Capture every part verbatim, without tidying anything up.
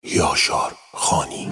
Yaşar Xani.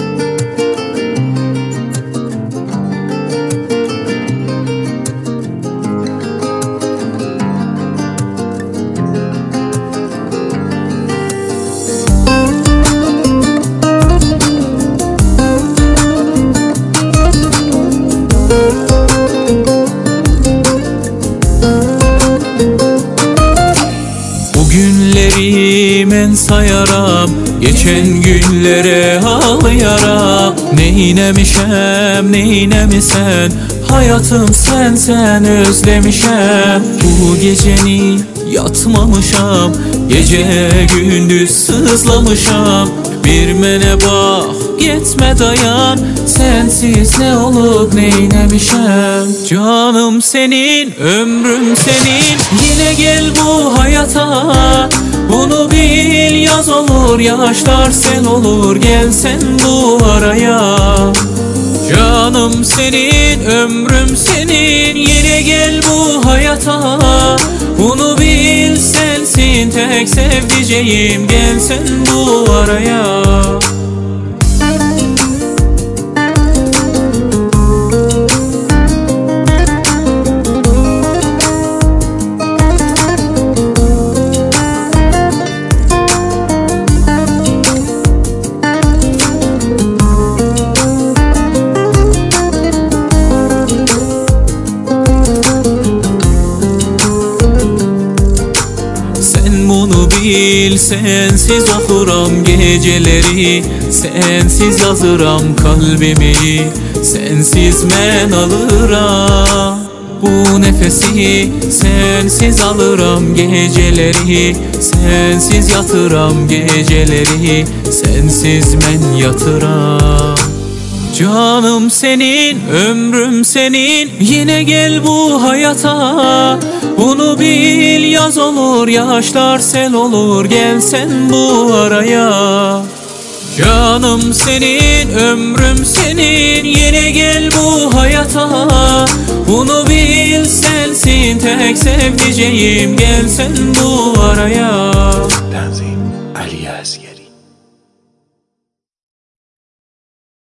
Günleri men sayaram, geçen günlere ağlayaram. Neynemişem, neynemisen, hayatım sen sen özlemişem. Bu geceni yatmamışam, gece gündüz sızlamışam. Bir mene bak, gitme dayan, sensiz ne olup neynemişem. Canım senin, ömrüm senin, yine gel bu hayata. Bunu bil, yaz olur, yaşlar sel olur, gel sen bu araya. Canım senin, ömrüm senin, yine gel bu hayata. Bunu bil, sensin tek sevdiceğim, gel sen bu araya. Bunu bil, sensiz okuram geceleri, sensiz yazıram kalbimi, sensiz men alıram. Bu nefesi sensiz alırım geceleri, sensiz yatıram geceleri, sensiz men yatıram. Canım senin, ömrüm senin, yine gel bu hayata. Bunu bil, yaz olur, yaşlar sel olur, gel sen bu araya. Canım senin, ömrüm senin, yine gel bu hayata. Bunu bil, sensin tek sevdiceğim, gel sen bu araya. Tanzim Ali Yazgi.